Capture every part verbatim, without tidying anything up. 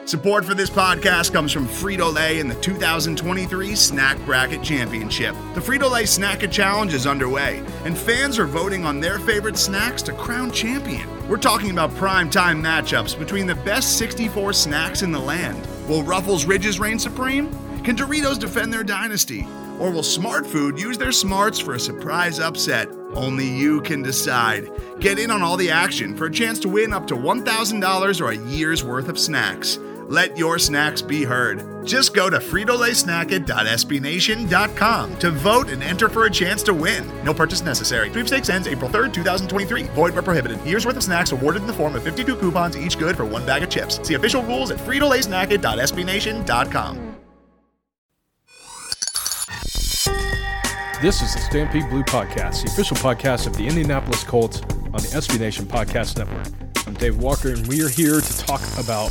Support for this podcast comes from Frito-Lay and the two thousand twenty-three Snack Bracket Championship. The Frito-Lay Snack-It Challenge is underway, and fans are voting on their favorite snacks to crown champion. We're talking about prime-time matchups between the best sixty-four snacks in the land. Will Ruffles Ridges reign supreme? Can Doritos defend their dynasty? Or will Smart Food use their smarts for a surprise upset? Only you can decide. Get in on all the action for a chance to win up to one thousand dollars or a year's worth of snacks. Let your snacks be heard. Just go to Frito Lay Snack It dot S B Nation dot com to vote and enter for a chance to win. No purchase necessary. Sweepstakes ends April third, twenty twenty-three. Void where prohibited. Year's worth of snacks awarded in the form of fifty-two coupons, each good for one bag of chips. See official rules at Frito Lay Snack It dot S B Nation dot com. This is the Stampede Blue Podcast, the official podcast of the Indianapolis Colts on the S B Nation Podcast Network. I'm Dave Walker, and we are here to talk about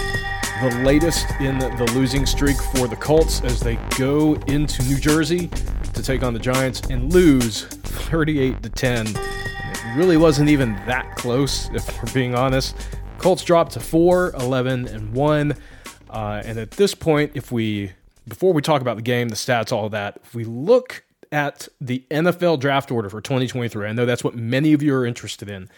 the latest in the losing streak for the Colts as they go into New Jersey to take on the Giants and lose thirty-eight to ten. And it really wasn't even that close, if we're being honest. Colts dropped to four, eleven, and one. Uh, and at this point, if we, before we talk about the game, the stats, all of that, if we look at the N F L draft order for twenty twenty-three, I know that's what many of you are interested in.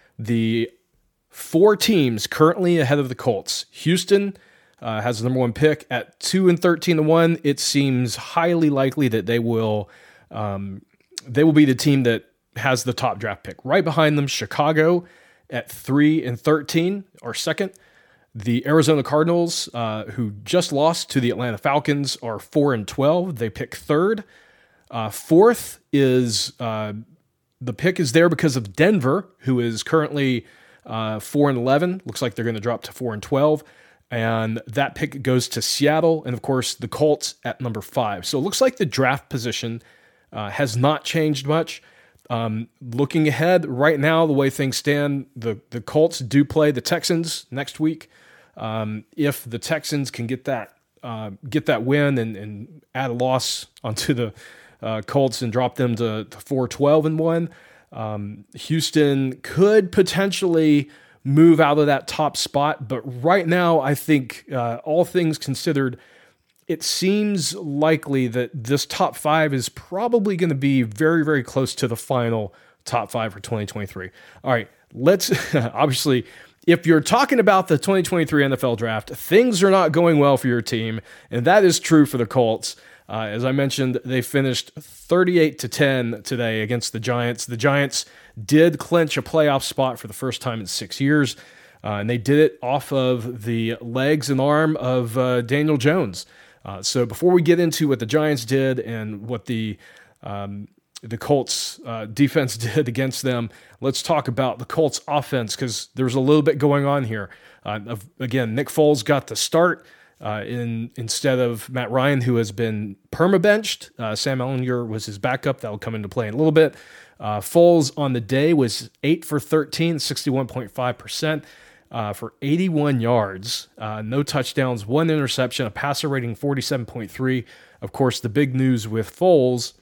The four teams currently ahead of the Colts. Houston uh, has the number one pick at two and thirteen to one. It seems highly likely that they will um, they will be the team that has the top draft pick. Right behind them, Chicago at three and thirteen, or second. The Arizona Cardinals, uh, who just lost to the Atlanta Falcons, are four and twelve. They pick third. Uh, fourth is uh, the pick is there because of Denver, who is currently uh, four and eleven. Looks like they're going to drop to four and twelve, and that pick goes to Seattle, and of course the Colts at number five. So it looks like the draft position uh, has not changed much. Um, looking ahead right now, the way things stand, the the Colts do play the Texans next week. Um, if the Texans can get that uh, get that win and, and add a loss onto the Uh, Colts and drop them to, to four twelve and one. Um, Houston could potentially move out of that top spot, but right now I think uh, all things considered, it seems likely that this top five is probably going to be very, very close to the final top five for twenty twenty-three. All right, let's obviously, if you're talking about the twenty twenty-three N F L draft, things are not going well for your team, and that is true for the Colts. Uh, as I mentioned, they finished thirty-eight to ten today against the Giants. The Giants did clinch a playoff spot for the first time in six years, uh, and they did it off of the legs and arm of uh, Daniel Jones. Uh, so before we get into what the Giants did and what the um, the Colts uh, defense did against them, let's talk about the Colts offense, because there's a little bit going on here. Uh, of, again, Nick Foles got the start. Uh, in instead of Matt Ryan, who has been perma-benched. Uh, Sam Ehlinger was his backup. That will come into play in a little bit. Uh, Foles on the day was eight for thirteen, sixty-one point five percent uh, for eighty-one yards, uh, no touchdowns, one interception, a passer rating forty-seven point three. Of course, the big news with Foles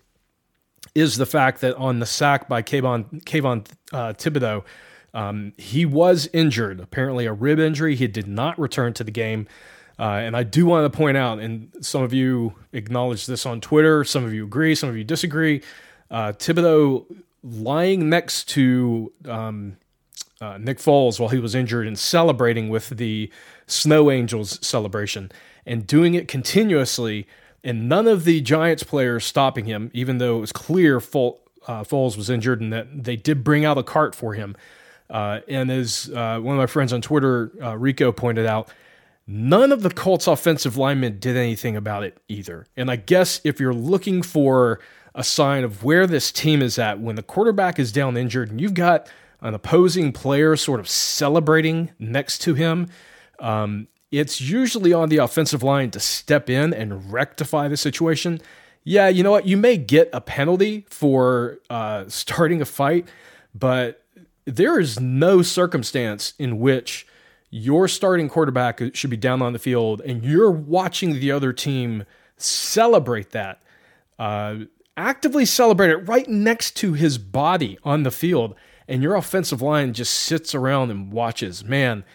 is the fact that on the sack by Kayvon, Kayvon uh, Thibodeau, um, he was injured, apparently a rib injury. He did not return to the game. Uh, and I do want to point out, and some of you acknowledge this on Twitter, some of you agree, some of you disagree, uh, Thibodeau lying next to um, uh, Nick Foles while he was injured and celebrating with the Snow Angels celebration and doing it continuously, and none of the Giants players stopping him, even though it was clear Fol- uh, Foles was injured and that they did bring out a cart for him. Uh, and as uh, one of my friends on Twitter, uh, Rico, pointed out, none of the Colts offensive linemen did anything about it either. And I guess if you're looking for a sign of where this team is at, when the quarterback is down injured and you've got an opposing player sort of celebrating next to him, um, it's usually on the offensive line to step in and rectify the situation. Yeah, you know what? You may get a penalty for uh, starting a fight, but there is no circumstance in which your starting quarterback should be down on the field and you're watching the other team celebrate that, uh, actively celebrate it right next to his body on the field, and your offensive line just sits around and watches. Man,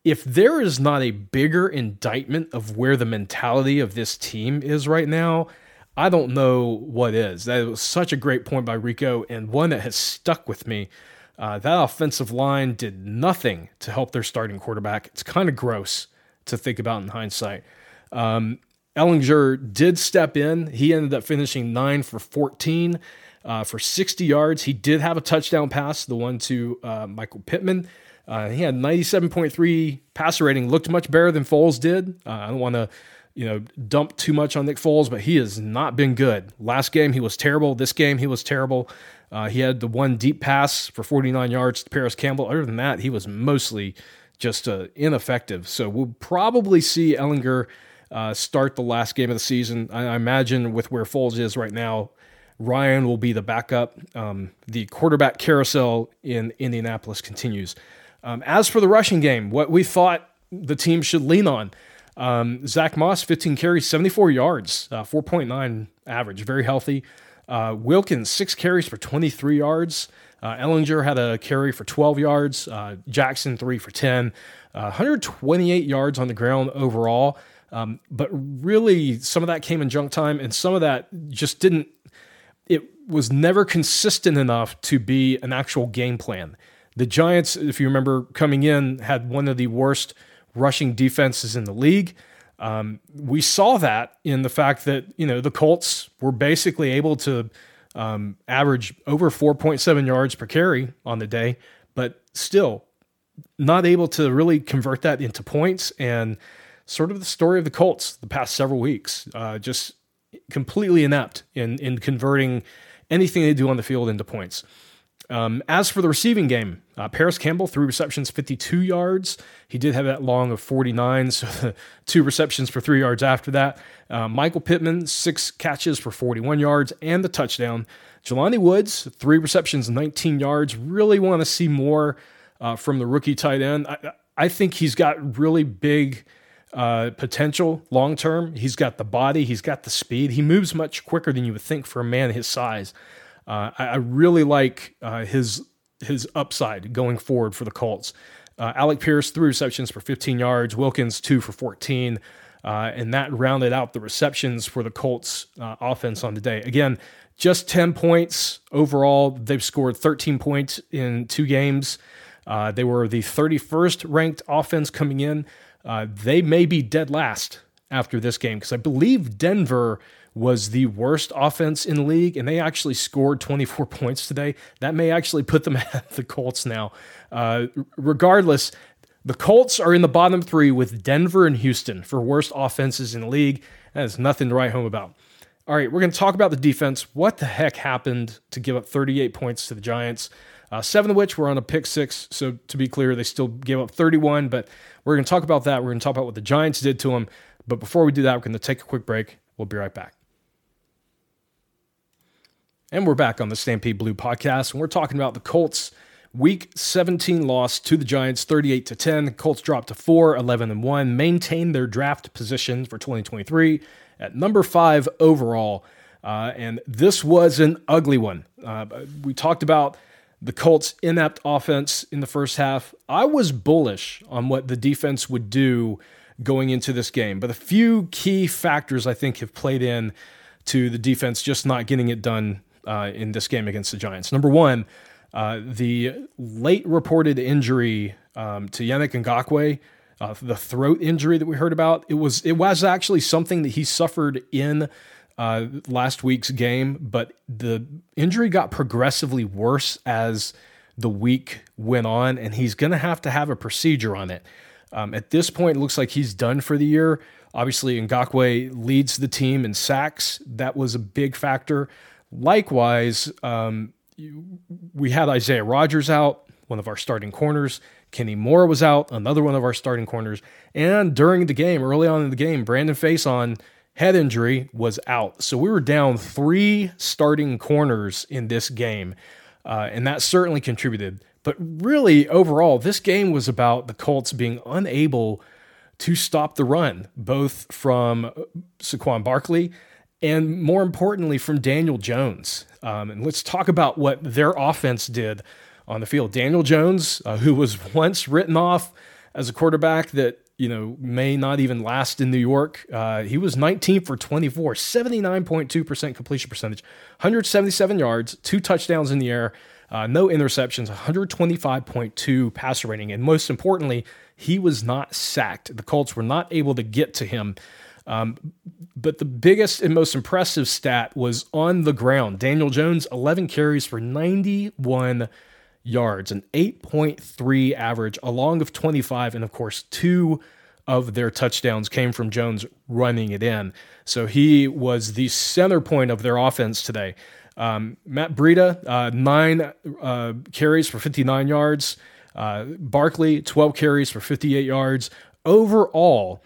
if there is not a bigger indictment of where the mentality of this team is right now, I don't know what is. That was such a great point by Rico, and one that has stuck with me. Uh, that offensive line did nothing to help their starting quarterback. It's kind of gross to think about in hindsight. Um, Ehlinger did step in. He ended up finishing nine for fourteen uh, for sixty yards. He did have a touchdown pass, the one to uh, Michael Pittman. Uh, he had ninety-seven point three passer rating, looked much better than Foles did. Uh, I don't want to, you know, dump too much on Nick Foles, but he has not been good. Last game, he was terrible. This game, he was terrible. Uh, he had the one deep pass for forty-nine yards to Paris Campbell. Other than that, he was mostly just uh, ineffective. So we'll probably see Ehlinger uh, start the last game of the season. I, I imagine with where Foles is right now, Ryan will be the backup. Um, the quarterback carousel in Indianapolis continues. Um, as for the rushing game, what we thought the team should lean on, um, Zach Moss, fifteen carries, seventy-four yards, uh, four point nine average, very healthy. Uh, Wilkins, six carries for twenty-three yards. Uh, Ehlinger had a carry for twelve yards. Uh, Jackson, three for ten. Uh, one hundred twenty-eight yards on the ground overall. Um, but really, some of that came in junk time, and some of that just didn't, it was never consistent enough to be an actual game plan. The Giants, if you remember, coming in, had one of the worst rushing defenses in the league. Um, we saw that in the fact that, you know, the Colts were basically able to um, average over four point seven yards per carry on the day, but still not able to really convert that into points. And sort of the story of the Colts the past several weeks, uh, just completely inept in, in converting anything they do on the field into points. Um, as for the receiving game, uh, Paris Campbell, three receptions, fifty-two yards. He did have that long of forty-nine, so two receptions for three yards after that. Uh, Michael Pittman, six catches for forty-one yards and the touchdown. Jelani Woods, three receptions, nineteen yards. Really want to see more uh, from the rookie tight end. I, I think he's got really big uh, potential long-term. He's got the body. He's got the speed. He moves much quicker than you would think for a man his size. Uh, I, I really like uh, his his upside going forward for the Colts. Uh, Alec Pierce, three receptions for fifteen yards. Wilkins, two for fourteen. Uh, and that rounded out the receptions for the Colts uh, offense on the day. Again, just ten points overall. They've scored thirteen points in two games. Uh, they were the thirty-first ranked offense coming in. Uh, they may be dead last after this game because I believe Denver was the worst offense in the league, and they actually scored twenty-four points today. That may actually put them at the Colts now. Uh, regardless, the Colts are in the bottom three with Denver and Houston for worst offenses in the league. That is nothing to write home about. All right, we're going to talk about the defense. What the heck happened to give up thirty-eight points to the Giants? Uh, seven of which were on a pick six, so to be clear, they still gave up thirty-one, but we're going to talk about that. We're going to talk about what the Giants did to them. But before we do that, we're going to take a quick break. We'll be right back. And we're back on the Stampede Blue podcast, and we're talking about the Colts' Week seventeen loss to the Giants, thirty-eight to ten. The Colts dropped to four, eleven and one, maintained their draft position for twenty twenty-three at number five overall. Uh, and this was an ugly one. Uh, we talked about the Colts' inept offense in the first half. I was bullish on what the defense would do going into this game, but a few key factors I think have played in to the defense just not getting it done Uh, in this game against the Giants. Number one, uh, the late reported injury um, to Yannick Ngakoue, uh, the throat injury that we heard about, it was it was actually something that he suffered in uh, last week's game, but the injury got progressively worse as the week went on, and he's going to have to have a procedure on it. Um, at this point, it looks like he's done for the year. Obviously, Ngakoue leads the team in sacks. That was a big factor. Likewise, um, we had Isaiah Rodgers out, one of our starting corners. Kenny Moore was out, another one of our starting corners. And during the game, early on in the game, Brandon Faison, head injury, was out. So we were down three starting corners in this game, uh, and that certainly contributed. But really, overall, this game was about the Colts being unable to stop the run, both from Saquon Barkley and more importantly, from Daniel Jones. Um, and let's talk about what their offense did on the field. Daniel Jones, uh, who was once written off as a quarterback that, you know, may not even last in New York. Uh, he was nineteen for twenty-four, seventy-nine point two percent completion percentage, one hundred seventy-seven yards, two touchdowns in the air, uh, no interceptions, one hundred twenty-five point two passer rating. And most importantly, he was not sacked. The Colts were not able to get to him. Um, but the biggest and most impressive stat was on the ground. Daniel Jones, eleven carries for ninety-one yards, an eight point three average, along of twenty-five, and of course, two of their touchdowns came from Jones running it in. So he was the center point of their offense today. Um, Matt Breida, uh, nine uh, carries for fifty-nine yards. Uh, Barkley, twelve carries for fifty-eight yards. Overall,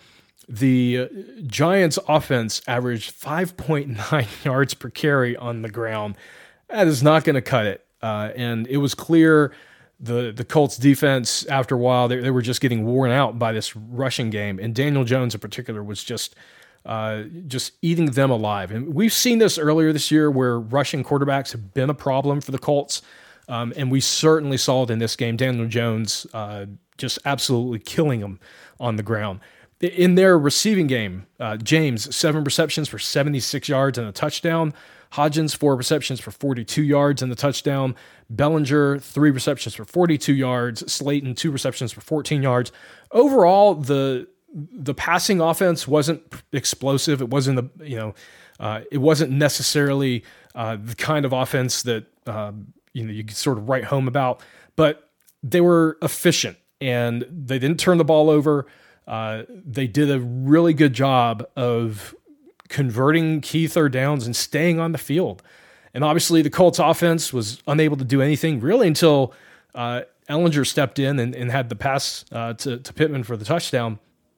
the Giants offense averaged five point nine yards per carry on the ground. That is not going to cut it. Uh, and it was clear the, the Colts defense, after a while, they, they were just getting worn out by this rushing game. And Daniel Jones in particular was just uh, just eating them alive. And we've seen this earlier this year where rushing quarterbacks have been a problem for the Colts. Um, and we certainly saw it in this game. Daniel Jones uh, just absolutely killing them on the ground. In their receiving game, uh, James, seven receptions for seventy-six yards and a touchdown. Hodgins, four receptions for forty-two yards and the touchdown. Bellinger, three receptions for forty-two yards. Slayton, two receptions for fourteen yards. Overall, the the passing offense wasn't explosive. It wasn't the you know, uh, it wasn't necessarily uh, the kind of offense that uh, you know you could sort of write home about. But they were efficient and they didn't turn the ball over. Uh, they did a really good job of converting key third downs and staying on the field. And obviously the Colts offense was unable to do anything really until uh, Ehlinger stepped in and, and had the pass uh, to, to Pittman for the touchdown.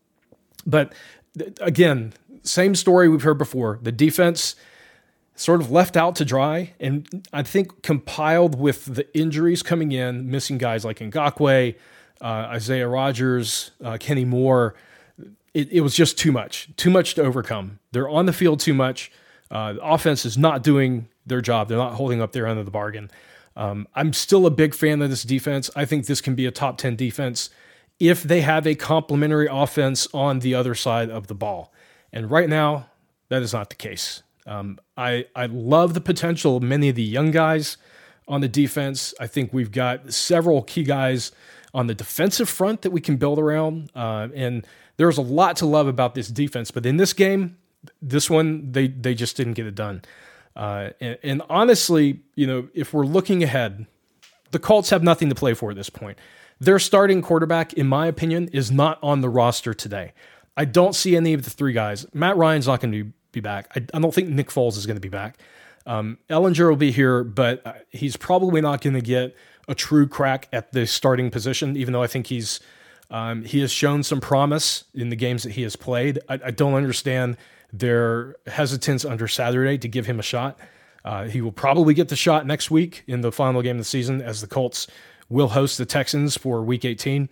But th- again, same story we've heard before. The defense sort of left out to dry, and I think compiled with the injuries coming in, missing guys like Ngakoue, Uh, Isaiah Rodgers, uh, Kenny Moore, it, it was just too much, too much to overcome. They're on the field too much. Uh, the offense is not doing their job. They're not holding up their end of the bargain. Um, I'm still a big fan of this defense. I think this can be a top ten defense if they have a complementary offense on the other side of the ball. And right now, that is not the case. Um, I, I love the potential of many of the young guys on the defense. I think we've got several key guys on the defensive front that we can build around. Uh, and there's a lot to love about this defense. But in this game, this one, they they just didn't get it done. Uh, and, and honestly, you know, if we're looking ahead, the Colts have nothing to play for at this point. Their starting quarterback, in my opinion, is not on the roster today. I don't see any of the three guys. Matt Ryan's not going to be back. I, I don't think Nick Foles is going to be back. Um, Ehlinger will be here, but he's probably not going to get a true crack at the starting position, even though I think he's um, he has shown some promise in the games that he has played. I, I don't understand their hesitance under Saturday to give him a shot. Uh, he will probably get the shot next week in the final game of the season, as the Colts will host the Texans for Week eighteen.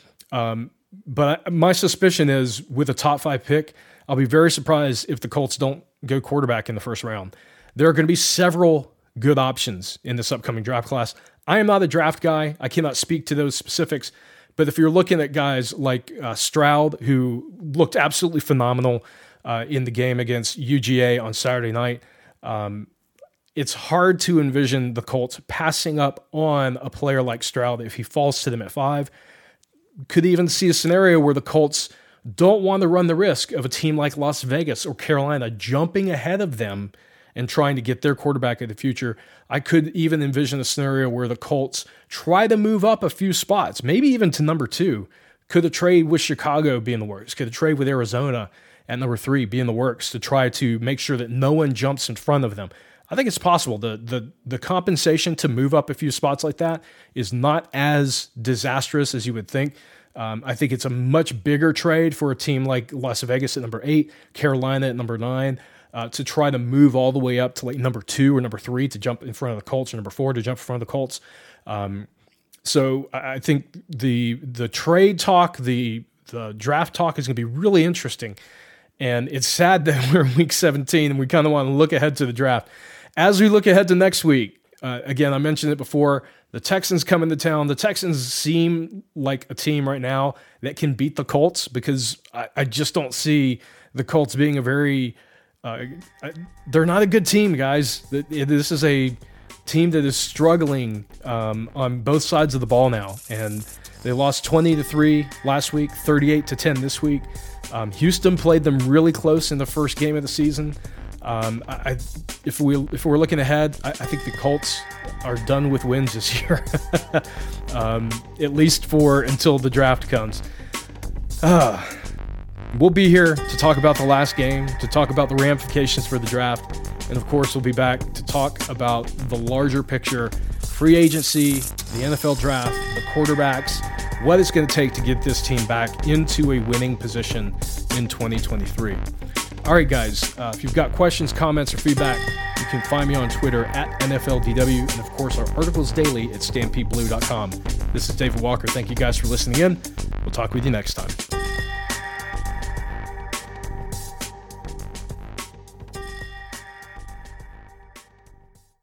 Um, but I, my suspicion is, with a top five pick, I'll be very surprised if the Colts don't go quarterback in the first round. There are going to be several good options in this upcoming draft class. I am not a draft guy. I cannot speak to those specifics. But if you're looking at guys like uh, Stroud, who looked absolutely phenomenal uh, in the game against U G A on Saturday night, um, it's hard to envision the Colts passing up on a player like Stroud if he falls to them at five. Could even see a scenario where the Colts don't want to run the risk of a team like Las Vegas or Carolina jumping ahead of them and trying to get their quarterback of the future. I could even envision a scenario where the Colts try to move up a few spots, maybe even to number two. Could a trade with Chicago be in the works? Could a trade with Arizona at number three be in the works to try to make sure that no one jumps in front of them? I think it's possible. The, the, the compensation to move up a few spots like that is not as disastrous as you would think. Um, I think it's a much bigger trade for a team like Las Vegas at number eight, Carolina at number nine, Uh, to try to move all the way up to like number two or number three to jump in front of the Colts, or number four to jump in front of the Colts. Um, so I think the the trade talk, the the draft talk is going to be really interesting. And it's sad that we're in week seventeen and we kind of want to look ahead to the draft. As we look ahead to next week, Uh, again, I mentioned it before. The Texans come into town. The Texans seem like a team right now that can beat the Colts because I, I just don't see the Colts being a very uh, – they're not a good team, guys. This is a team that is struggling um, on both sides of the ball now, and they lost twenty to three last week, thirty-eight to ten this week. Um, Houston played them really close in the first game of the season. Um, I, if we if we're looking ahead, I, I think the Colts are done with wins this year, um, at least for until the draft comes. Uh, we'll be here to talk about the last game, to talk about the ramifications for the draft, and of course, we'll be back to talk about the larger picture, free agency, the N F L draft, the quarterbacks, what it's going to take to get this team back into a winning position in twenty twenty-three. All right, guys, uh, if you've got questions, comments, or feedback, you can find me on Twitter at N F L D W, and of course, our articles daily at stampede blue dot com. This is David Walker. Thank you guys for listening in. We'll talk with you next time.